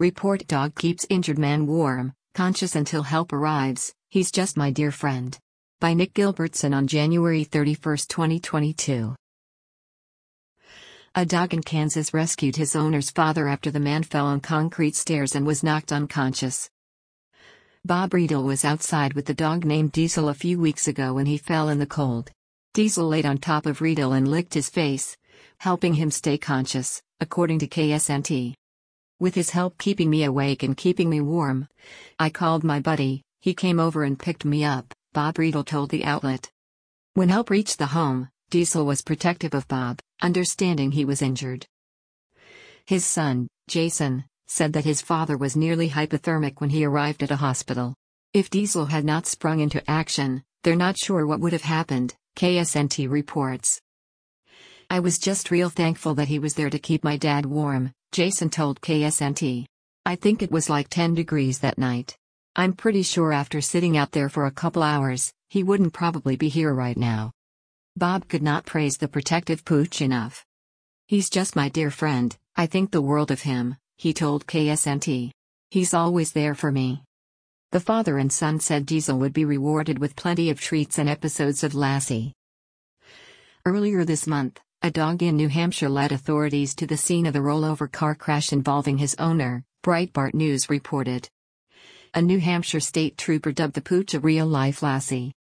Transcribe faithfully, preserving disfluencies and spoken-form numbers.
Report: dog keeps injured man warm, conscious until help arrives. He's just my dear friend. By Nick Gilbertson on January thirty-first, twenty twenty-two. A dog in Kansas rescued his owner's father after the man fell on concrete stairs and was knocked unconscious. Bob Riedel was outside with the dog named Diesel a few weeks ago when he fell in the cold. Diesel laid on top of Riedel and licked his face, helping him stay conscious, according to K S N T. With his help keeping me awake and keeping me warm, I called my buddy. He came over and picked me up, Bob Riedel told the outlet. When help reached the home, Diesel was protective of Bob, understanding he was injured. His son, Jason, said that his father was nearly hypothermic when he arrived at a hospital. If Diesel had not sprung into action, they're not sure what would have happened, K S N T reports. I was just real thankful that he was there to keep my dad warm, Jason told K S N T. I think it was like ten degrees that night. I'm pretty sure after sitting out there for a couple hours, he wouldn't probably be here right now. Bob could not praise the protective pooch enough. He's just my dear friend, I think the world of him, he told K S N T. He's always there for me. The father and son said Diesel would be rewarded with plenty of treats and episodes of Lassie. Earlier this month, a dog in New Hampshire led authorities to the scene of a rollover car crash involving his owner, Breitbart News reported. A New Hampshire state trooper dubbed the pooch a real-life Lassie.